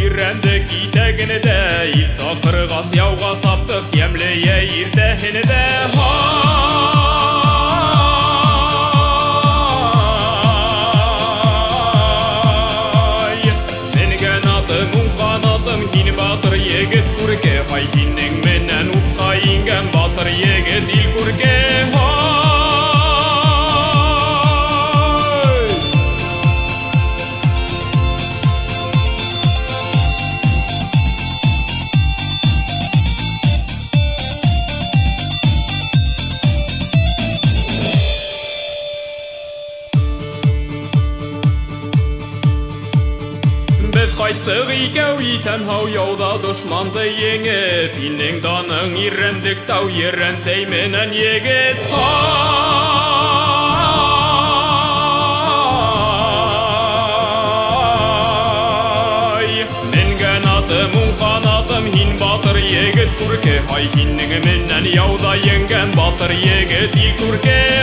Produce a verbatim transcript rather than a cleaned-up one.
үйрендік итегіні де, ил сақырға сияуға саптық емлее ирдәхіні де. Менген атың, ұңған атың, хин батыр егіт күрке, хай хиннің менен ұтқа инген батыр егіт ил күрке. Біз қайттық икәу итән хау яуда дұшманды еңіп, илнең даның иррендік тау еррен сәйменен егет. Менген атым, ұңқан атым, хин батыр егет күрке, хай хиннің менен яуда енген батыр егет ил күрке.